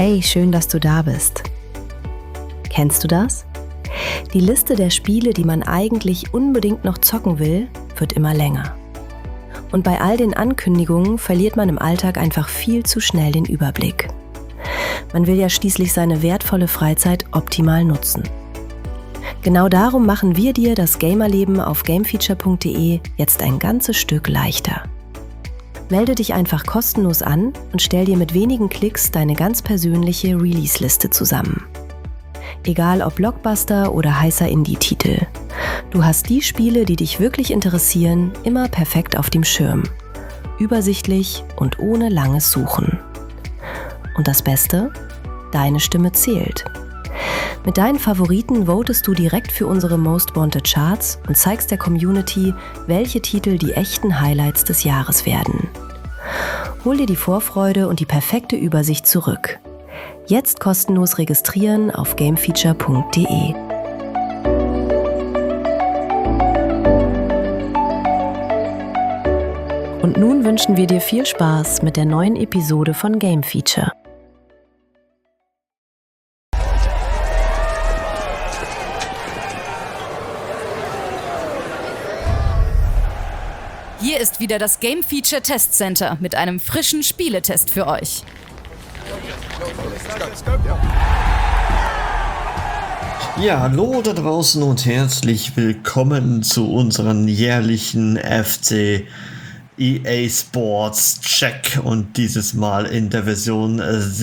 Hey, schön, dass du da bist. Kennst du das? Die Liste der Spiele, die man eigentlich unbedingt noch zocken will, wird immer länger. Und bei all den Ankündigungen verliert man im Alltag einfach viel zu schnell den Überblick. Man will ja schließlich seine wertvolle Freizeit optimal nutzen. Genau darum machen wir dir das Gamerleben auf gamefeature.de jetzt ein ganzes Stück leichter. Melde dich einfach kostenlos an und stell dir mit wenigen Klicks deine ganz persönliche Release-Liste zusammen. Egal ob Blockbuster oder heißer Indie-Titel. Du hast die Spiele, die dich wirklich interessieren, immer perfekt auf dem Schirm. Übersichtlich und ohne langes Suchen. Und das Beste? Deine Stimme zählt. Mit deinen Favoriten votest du direkt für unsere Most Wanted Charts und zeigst der Community, welche Titel die echten Highlights des Jahres werden. Hol dir die Vorfreude und die perfekte Übersicht zurück. Jetzt kostenlos registrieren auf gamefeature.de. Und nun wünschen wir dir viel Spaß mit der neuen Episode von Game Feature. Hier ist wieder das Game Feature Test Center mit einem frischen Spieletest für euch. Ja, hallo da draußen und herzlich willkommen zu unserem jährlichen FC EA Sports Check und dieses Mal in der Version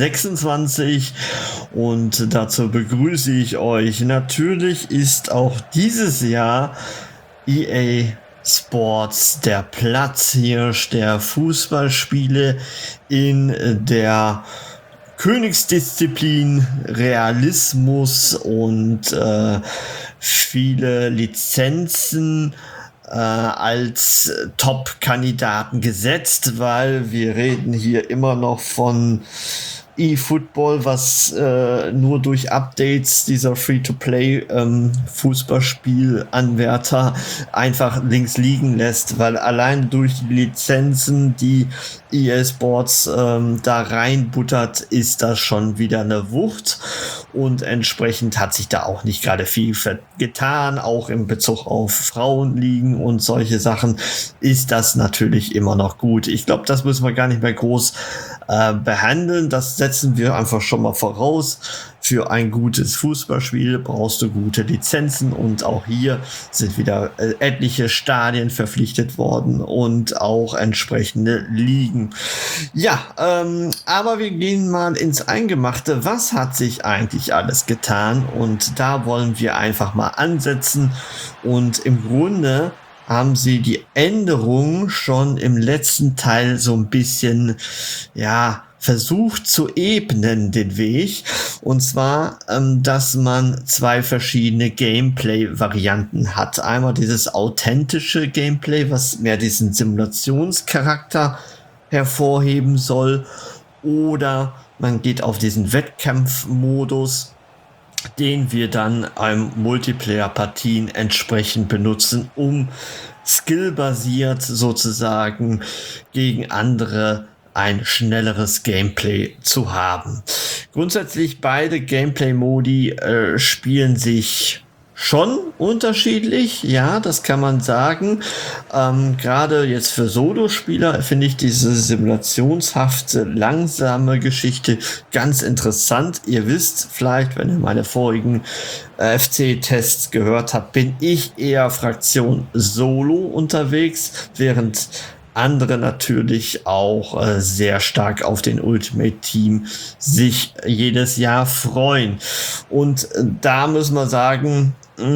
26 und dazu begrüße ich euch. Natürlich ist auch dieses Jahr EA Sports der Platzhirsch der Fußballspiele in der Königsdisziplin Realismus und viele Lizenzen als Top-Kandidaten gesetzt, weil wir reden hier immer noch von eFootball, was nur durch Updates dieser Free-to-Play Fußballspielanwärter einfach links liegen lässt, weil allein durch die Lizenzen, die EA Sports da reinbuttert, ist das schon wieder eine Wucht und entsprechend hat sich da auch nicht gerade viel getan, auch in Bezug auf Frauenligen und solche Sachen ist das natürlich immer noch gut. Ich glaube, das müssen wir gar nicht mehr groß behandeln, das setzen wir einfach schon mal voraus. Für ein gutes Fußballspiel brauchst du gute Lizenzen und auch hier sind wieder etliche Stadien verpflichtet worden und auch entsprechende Ligen. Ja, aber wir gehen mal ins Eingemachte. Was hat sich eigentlich alles getan? Und da wollen wir einfach mal ansetzen und im Grunde haben sie die Änderung schon im letzten Teil so ein bisschen, versucht zu ebnen, den Weg. Und zwar, dass man zwei verschiedene Gameplay-Varianten hat. Einmal dieses authentische Gameplay, was mehr diesen Simulationscharakter hervorheben soll. Oder man geht auf diesen Wettkampfmodus, den wir dann einem Multiplayer-Partien entsprechend benutzen, um skillbasiert sozusagen gegen andere ein schnelleres Gameplay zu haben. Grundsätzlich beide Gameplay-Modi spielen sich schon unterschiedlich, ja, das kann man sagen. Gerade jetzt für Solospieler finde ich diese simulationshafte, langsame Geschichte ganz interessant. Ihr wisst vielleicht, wenn ihr meine vorigen FC-Tests gehört habt, bin ich eher Fraktion Solo unterwegs, während andere natürlich auch sehr stark auf den Ultimate Team sich jedes Jahr freuen. Und da müssen wir sagen,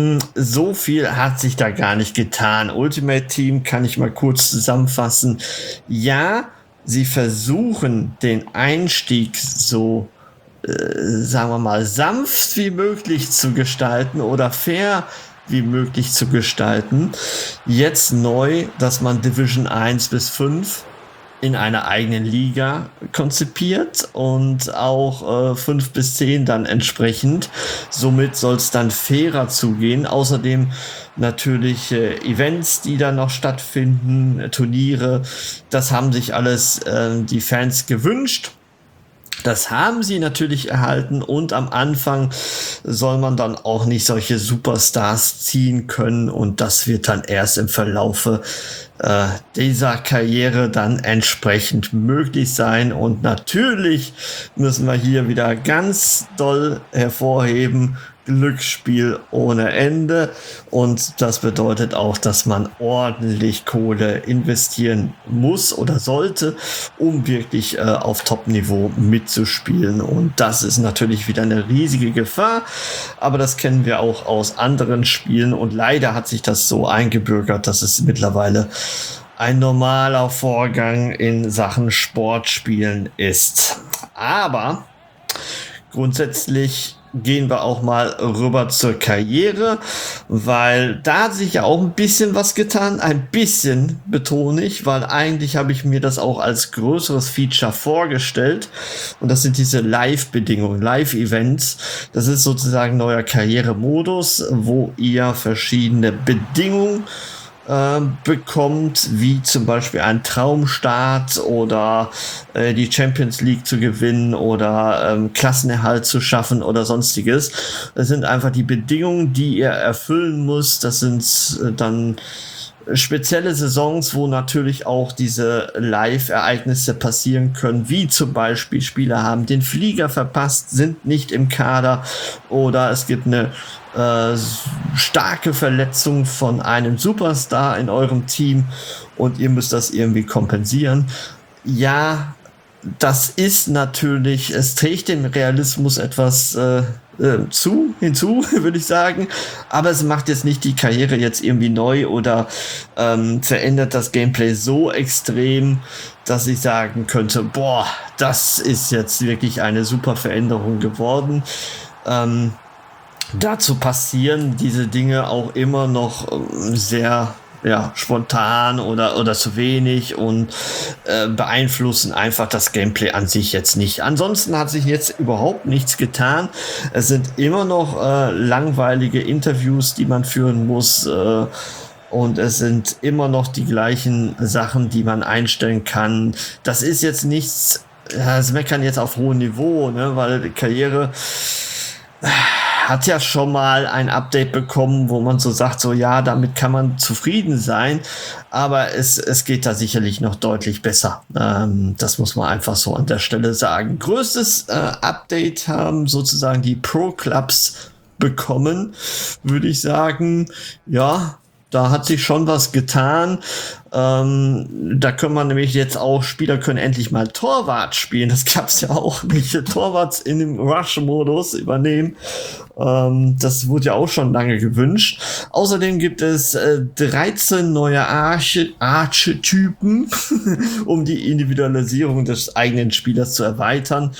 so viel hat sich da gar nicht getan. Ultimate Team kann ich mal kurz zusammenfassen. Ja, sie versuchen den Einstieg so, sagen wir mal, sanft wie möglich zu gestalten oder fair wie möglich zu gestalten. Jetzt neu, dass man Division 1 bis 5 in einer eigenen Liga konzipiert und auch 5 bis 10 dann entsprechend. Somit soll es dann fairer zugehen. Außerdem natürlich Events, die dann noch stattfinden, Turniere. Das haben sich alles die Fans gewünscht. Das haben sie natürlich erhalten und am Anfang soll man dann auch nicht solche Superstars ziehen können und das wird dann erst im Verlaufe dieser Karriere dann entsprechend möglich sein. Und natürlich müssen wir hier wieder ganz doll hervorheben, Glücksspiel ohne Ende, und das bedeutet auch, dass man ordentlich Kohle investieren muss oder sollte, um wirklich auf Top-Niveau mitzuspielen, und das ist natürlich wieder eine riesige Gefahr, aber das kennen wir auch aus anderen Spielen und leider hat sich das so eingebürgert, dass es mittlerweile ein normaler Vorgang in Sachen Sportspielen ist. Aber grundsätzlich gehen wir auch mal rüber zur Karriere, weil da hat sich ja auch ein bisschen was getan. Ein bisschen, betone ich, weil eigentlich habe ich mir das auch als größeres Feature vorgestellt. Und das sind diese Live-Bedingungen, Live-Events. Das ist sozusagen neuer Karrieremodus, wo ihr verschiedene Bedingungen bekommt, wie zum Beispiel ein Traumstart oder die Champions League zu gewinnen oder Klassenerhalt zu schaffen oder sonstiges. Das sind einfach die Bedingungen, die ihr erfüllen müsst. Das sind dann spezielle Saisons, wo natürlich auch diese Live-Ereignisse passieren können, wie zum Beispiel Spieler haben den Flieger verpasst, sind nicht im Kader oder es gibt eine starke Verletzung von einem Superstar in eurem Team und ihr müsst das irgendwie kompensieren. Ja, das ist natürlich, es trägt dem Realismus etwas hinzu, würde ich sagen, aber es macht jetzt nicht die Karriere jetzt irgendwie neu oder verändert das Gameplay so extrem, dass ich sagen könnte, boah, das ist jetzt wirklich eine super Veränderung geworden. Dazu passieren diese Dinge auch immer noch sehr spontan oder zu wenig und beeinflussen einfach das Gameplay an sich jetzt nicht. Ansonsten hat sich jetzt überhaupt nichts getan. Es sind immer noch langweilige Interviews, die man führen muss, und es sind immer noch die gleichen Sachen, die man einstellen kann. Das ist jetzt nichts, das meckern jetzt auf hohem Niveau, ne, weil die Karriere hat ja schon mal ein Update bekommen, wo man so sagt, so ja, damit kann man zufrieden sein, aber es geht da sicherlich noch deutlich besser. Das muss man einfach so an der Stelle sagen. Größtes Update haben sozusagen die Pro-Clubs bekommen, würde ich sagen. Ja, da hat sich schon was getan. Da können man nämlich jetzt auch, Spieler können endlich mal Torwart spielen. Das gab's ja auch, welche Torwarts in dem Rush-Modus übernehmen. Das wurde ja auch schon lange gewünscht. Außerdem gibt es 13 neue Archetypen, um die Individualisierung des eigenen Spielers zu erweitern.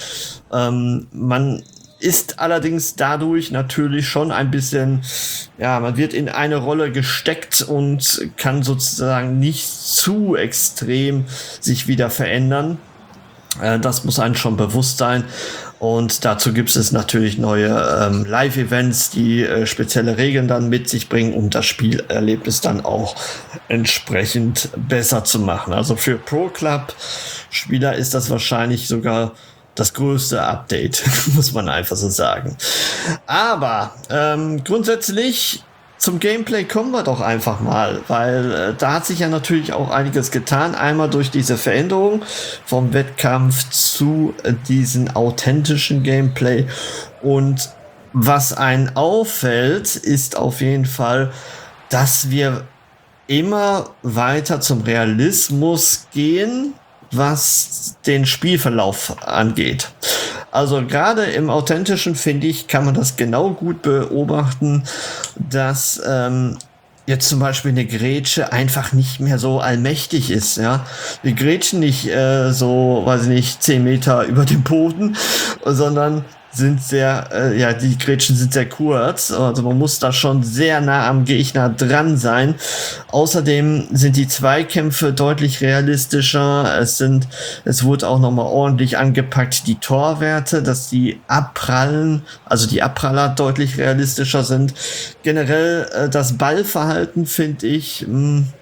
Man ist allerdings dadurch natürlich schon ein bisschen, ja, man wird in eine Rolle gesteckt und kann sozusagen nicht zu extrem sich wieder verändern. Das muss einem schon bewusst sein. Und dazu gibt es natürlich neue Live-Events, die spezielle Regeln dann mit sich bringen, um das Spielerlebnis dann auch entsprechend besser zu machen. Also für Pro-Club-Spieler ist das wahrscheinlich sogar das größte Update, muss man einfach so sagen. Aber grundsätzlich zum Gameplay kommen wir doch einfach mal, weil da hat sich ja natürlich auch einiges getan. Einmal durch diese Veränderung vom Wettkampf zu diesen authentischen Gameplay. Und was einen auffällt, ist auf jeden Fall, dass wir immer weiter zum Realismus gehen, was den Spielverlauf angeht. Also gerade im Authentischen, finde ich, kann man das genau gut beobachten, dass jetzt zum Beispiel eine Grätsche einfach nicht mehr so allmächtig ist. Ja, wir grätschen nicht so, weiß ich nicht, 10 Meter über dem Boden, sondern sind sehr, die Grätschen sind sehr kurz, also man muss da schon sehr nah am Gegner dran sein. Außerdem sind die Zweikämpfe deutlich realistischer, es wurde auch nochmal ordentlich angepackt, die Torwerte, dass die Abprallen, also die Abpraller deutlich realistischer sind. Generell das Ballverhalten finde ich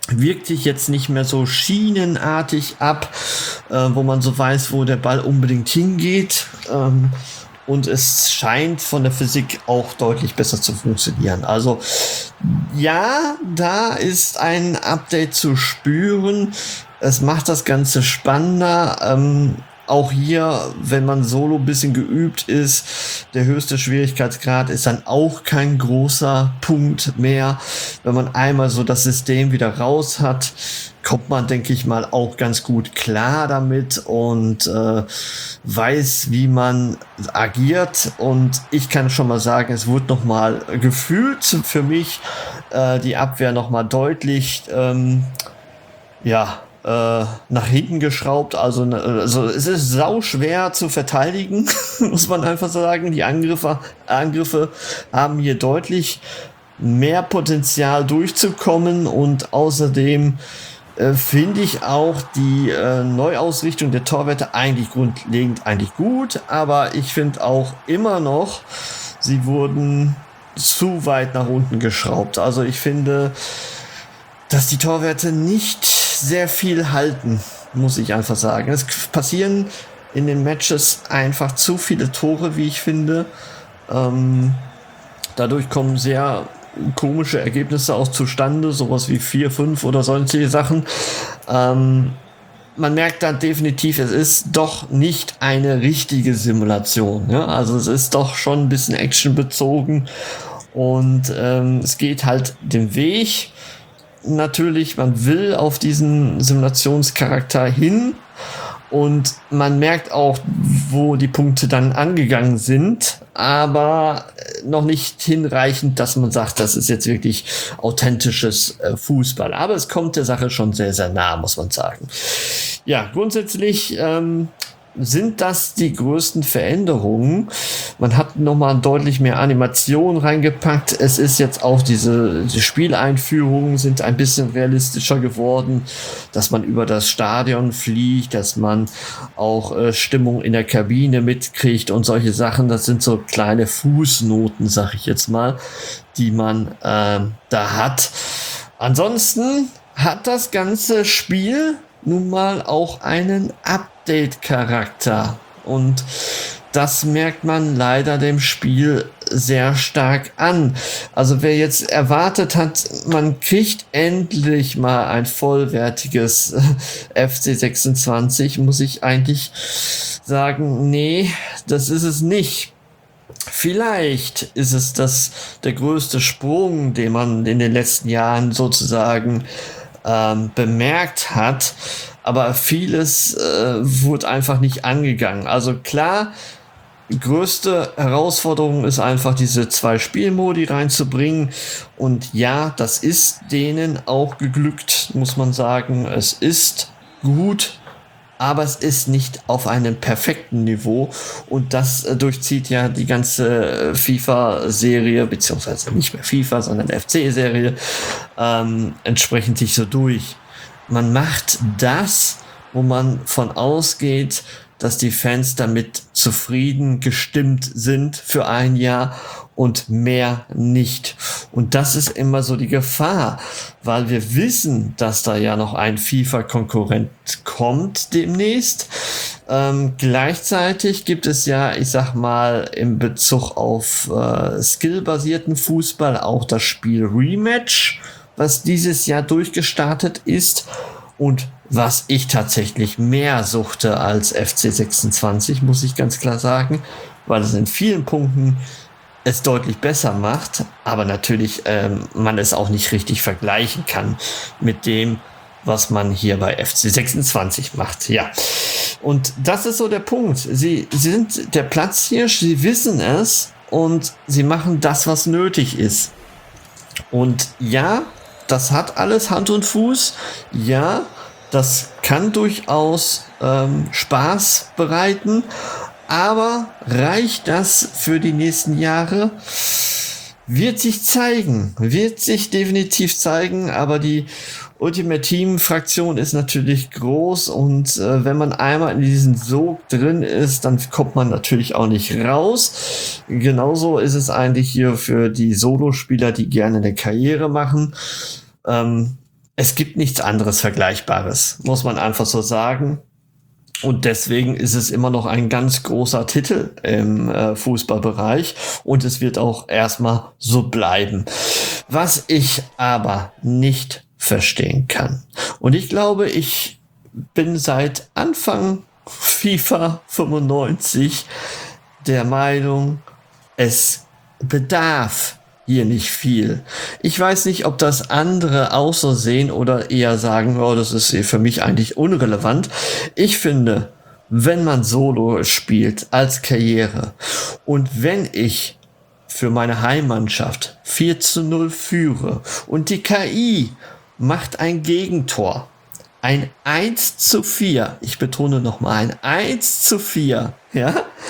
wirkt sich jetzt nicht mehr so schienenartig ab, wo man so weiß, wo der Ball unbedingt hingeht. Und es scheint von der Physik auch deutlich besser zu funktionieren. Also ja, da ist ein Update zu spüren. Es macht das Ganze spannender. Auch hier, wenn man solo ein bisschen geübt ist, der höchste Schwierigkeitsgrad ist dann auch kein großer Punkt mehr. Wenn man einmal so das System wieder raus hat, kommt man, denke ich mal, auch ganz gut klar damit und weiß, wie man agiert. Und ich kann schon mal sagen, es wurde nochmal gefühlt für mich die Abwehr nochmal deutlich, nach hinten geschraubt. Also es ist sau schwer zu verteidigen, muss man einfach sagen. Die Angriffe haben hier deutlich mehr Potenzial durchzukommen und außerdem finde ich auch die Neuausrichtung der Torwerte eigentlich grundlegend eigentlich gut, aber ich finde auch immer noch, sie wurden zu weit nach unten geschraubt. Also ich finde, dass die Torwerte nicht sehr viel halten, muss ich einfach sagen. Es passieren in den Matches einfach zu viele Tore, wie ich finde. Dadurch kommen sehr komische Ergebnisse auch zustande, sowas wie 4-5 oder solche Sachen. Man merkt da definitiv, es ist doch nicht eine richtige Simulation. Ja? Also es ist doch schon ein bisschen actionbezogen und es geht halt den Weg. Natürlich, man will auf diesen Simulationscharakter hin und man merkt auch, wo die Punkte dann angegangen sind, aber noch nicht hinreichend, dass man sagt, das ist jetzt wirklich authentisches Fußball. Aber es kommt der Sache schon sehr, sehr nah, muss man sagen. Ja, grundsätzlich sind das die größten Veränderungen. Man hat nochmal deutlich mehr Animation reingepackt. Es ist jetzt auch die Spieleinführungen sind ein bisschen realistischer geworden, dass man über das Stadion fliegt, dass man auch Stimmung in der Kabine mitkriegt und solche Sachen. Das sind so kleine Fußnoten, sag ich jetzt mal, die man da hat. Ansonsten hat das ganze Spiel nun mal auch einen Update-Charakter. Und das merkt man leider dem Spiel sehr stark an. Also wer jetzt erwartet hat, man kriegt endlich mal ein vollwertiges FC 26, muss ich eigentlich sagen, nee, das ist es nicht. Vielleicht ist es der größte Sprung, den man in den letzten Jahren sozusagen bemerkt hat, aber vieles wurde einfach nicht angegangen. Also klar, die größte Herausforderung ist einfach, diese 2 Spielmodi reinzubringen und ja, das ist denen auch geglückt, muss man sagen. Es ist gut, aber es ist nicht auf einem perfekten Niveau und das durchzieht ja die ganze FIFA-Serie, beziehungsweise nicht mehr FIFA, sondern FC-Serie, entsprechend sich so durch. Man macht das, wo man von ausgeht, dass die Fans damit zufrieden gestimmt sind für ein Jahr und mehr nicht. Und das ist immer so die Gefahr, weil wir wissen, dass da ja noch ein FIFA-Konkurrent kommt demnächst. Gleichzeitig gibt es ja, ich sag mal, im Bezug auf skillbasierten Fußball auch das Spiel Rematch, was dieses Jahr durchgestartet ist und was ich tatsächlich mehr suchte als FC 26, muss ich ganz klar sagen, weil es in vielen Punkten es deutlich besser macht, aber natürlich man es auch nicht richtig vergleichen kann mit dem, was man hier bei FC 26 macht. Ja, und das ist so der Punkt. Sie sind der Platzhirsch, sie wissen es und sie machen das, was nötig ist. Und ja, das hat alles Hand und Fuß. Ja, das kann durchaus Spaß bereiten. Aber reicht das für die nächsten Jahre? Wird sich definitiv zeigen, aber die Ultimate Team Fraktion ist natürlich groß und wenn man einmal in diesen Sog drin ist, dann kommt man natürlich auch nicht raus. Genauso ist es eigentlich hier für die Solospieler, die gerne eine Karriere machen. es gibt nichts anderes Vergleichbares, muss man einfach so sagen. Und deswegen ist es immer noch ein ganz großer Titel im Fußballbereich und es wird auch erstmal so bleiben. Was ich aber nicht verstehen kann. Und ich glaube, ich bin seit Anfang FIFA 95 der Meinung, es bedarf hier nicht viel. Ich weiß nicht, ob das andere auch so sehen oder eher sagen, oh, das ist für mich eigentlich unrelevant. Ich finde, wenn man Solo spielt als Karriere und wenn ich für meine Heimmannschaft 4:0 führe und die KI macht ein Gegentor, ein 1:4, ich betone nochmal, ein 1:4, ja,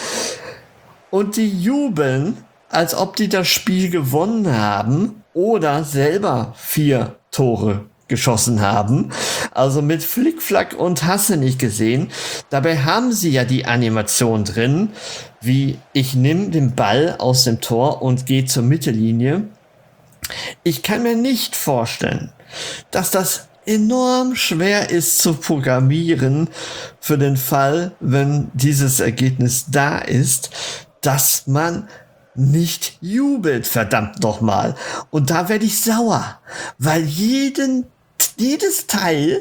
und die jubeln, als ob die das Spiel gewonnen haben oder selber 4 Tore geschossen haben. Also mit Flickflack und Hasse nicht gesehen. Dabei haben sie ja die Animation drin, wie ich nehme den Ball aus dem Tor und gehe zur Mittellinie. Ich kann mir nicht vorstellen, dass das enorm schwer ist zu programmieren für den Fall, wenn dieses Ergebnis da ist, dass man nicht jubelt, verdammt nochmal. Und da werde ich sauer, weil jedes Teil,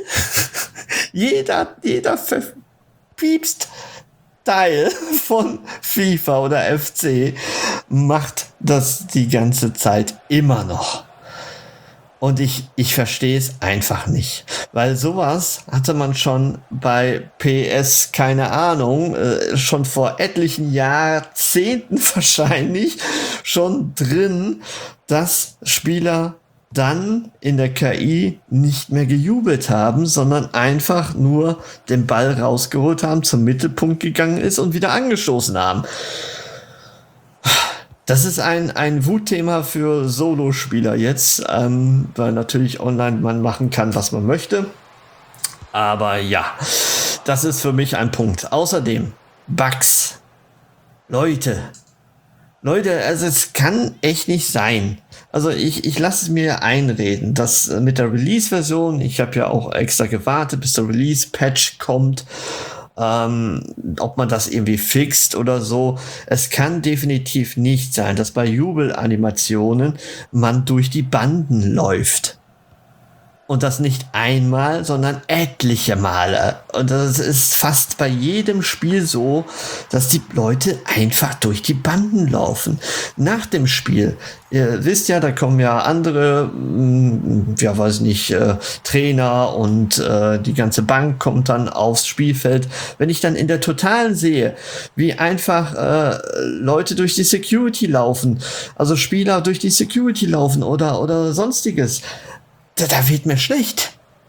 jeder verpiepst Teil von FIFA oder FC macht das die ganze Zeit immer noch. Und ich verstehe es einfach nicht. Weil sowas hatte man schon bei PS, keine Ahnung, schon vor etlichen Jahrzehnten wahrscheinlich schon drin, dass Spieler dann in der KI nicht mehr gejubelt haben, sondern einfach nur den Ball rausgeholt haben, zum Mittelpunkt gegangen ist und wieder angestoßen haben. Das ist ein Wutthema für Solospieler jetzt, weil natürlich online man machen kann, was man möchte. Aber ja, das ist für mich ein Punkt. Außerdem, Bugs. Leute, also es kann echt nicht sein. Also ich lasse es mir einreden, dass mit der Release-Version, ich habe ja auch extra gewartet, bis der Release-Patch kommt, ob man das irgendwie fixt oder so. Es kann definitiv nicht sein, dass bei Jubelanimationen man durch die Banden läuft. Und das nicht einmal, sondern etliche Male. Und das ist fast bei jedem Spiel so, dass die Leute einfach durch die Banden laufen. Nach dem Spiel, ihr wisst ja, da kommen ja andere, ja weiß nicht, Trainer und die ganze Bank kommt dann aufs Spielfeld. Wenn ich dann in der Totalen sehe, wie einfach Leute durch die Security laufen, also Spieler durch die Security laufen oder sonstiges, da wird mir schlecht.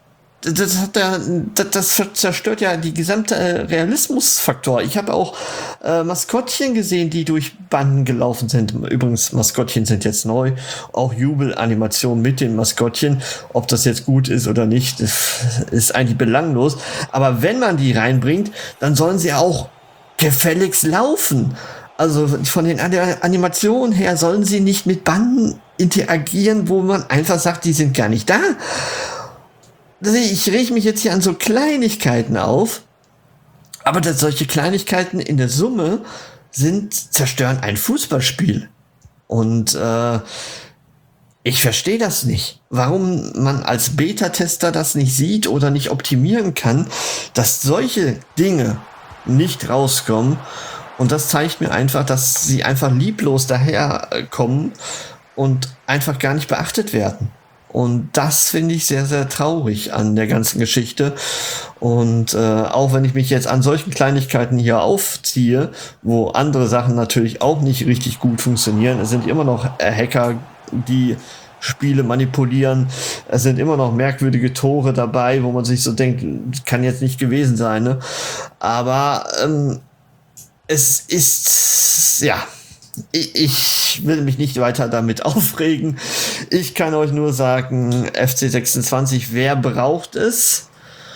Das zerstört ja die gesamte Realismusfaktor. Ich habe auch Maskottchen gesehen, die durch Banden gelaufen sind. Übrigens, Maskottchen sind jetzt neu. Auch Jubelanimationen mit den Maskottchen. Ob das jetzt gut ist oder nicht, ist eigentlich belanglos. Aber wenn man die reinbringt, dann sollen sie auch gefälligst laufen. Also von den Animationen her sollen sie nicht mit Banden interagieren, wo man einfach sagt, die sind gar nicht da. Ich reg mich jetzt hier an so Kleinigkeiten auf, aber solche Kleinigkeiten in der Summe zerstören ein Fußballspiel. Und ich verstehe das nicht. Warum man als Beta-Tester das nicht sieht oder nicht optimieren kann, dass solche Dinge nicht rauskommen. Und das zeigt mir einfach, dass sie einfach lieblos daherkommen und einfach gar nicht beachtet werden. Und das finde ich sehr, sehr traurig an der ganzen Geschichte. Und auch wenn ich mich jetzt an solchen Kleinigkeiten hier aufziehe, wo andere Sachen natürlich auch nicht richtig gut funktionieren, es sind immer noch Hacker, die Spiele manipulieren. Es sind immer noch merkwürdige Tore dabei, wo man sich so denkt, kann jetzt nicht gewesen sein, ne? Aber es ist, ja, ich will mich nicht weiter damit aufregen. Ich kann euch nur sagen, FC 26, wer braucht es?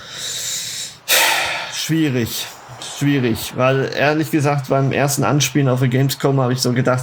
Schwierig, weil ehrlich gesagt beim ersten Anspielen auf der Gamescom habe ich so gedacht,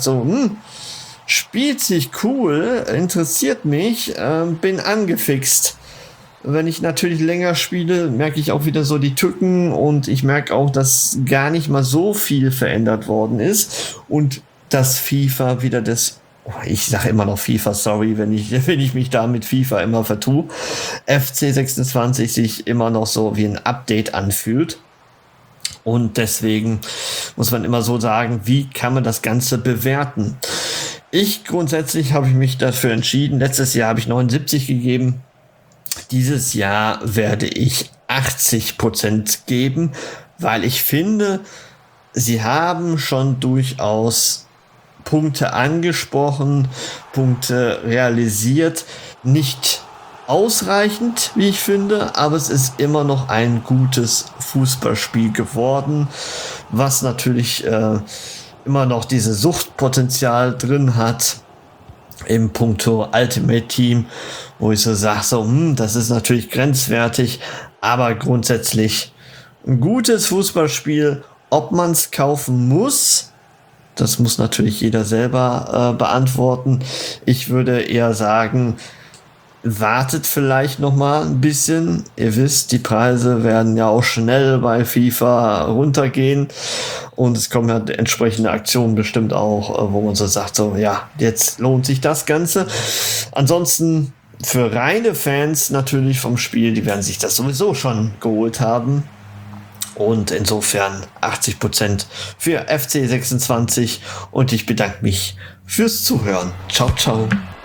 spielt sich cool, interessiert mich, bin angefixt. Wenn ich natürlich länger spiele, merke ich auch wieder so die Tücken und ich merke auch, dass gar nicht mal so viel verändert worden ist und dass FIFA wieder ich sage immer noch FIFA, sorry, wenn ich mich da mit FIFA immer vertue, FC 26 sich immer noch so wie ein Update anfühlt. Und deswegen muss man immer so sagen, wie kann man das Ganze bewerten? Grundsätzlich habe ich mich dafür entschieden, letztes Jahr habe ich 79 gegeben, dieses Jahr werde ich 80% geben, weil ich finde, sie haben schon durchaus Punkte angesprochen, Punkte realisiert, nicht ausreichend, wie ich finde, aber es ist immer noch ein gutes Fußballspiel geworden, was natürlich immer noch dieses Suchtpotenzial drin hat im Punkto Ultimate Team, wo ich so sage, das ist natürlich grenzwertig, aber grundsätzlich ein gutes Fußballspiel. Ob man es kaufen muss, das muss natürlich jeder selber beantworten. Ich würde eher sagen, wartet vielleicht noch mal ein bisschen. Ihr wisst, die Preise werden ja auch schnell bei FIFA runtergehen und es kommen ja entsprechende Aktionen bestimmt auch, wo man so sagt, jetzt lohnt sich das Ganze. Ansonsten für reine Fans natürlich vom Spiel, die werden sich das sowieso schon geholt haben. Und insofern 80% für FC 26 und ich bedanke mich fürs Zuhören. Ciao, ciao.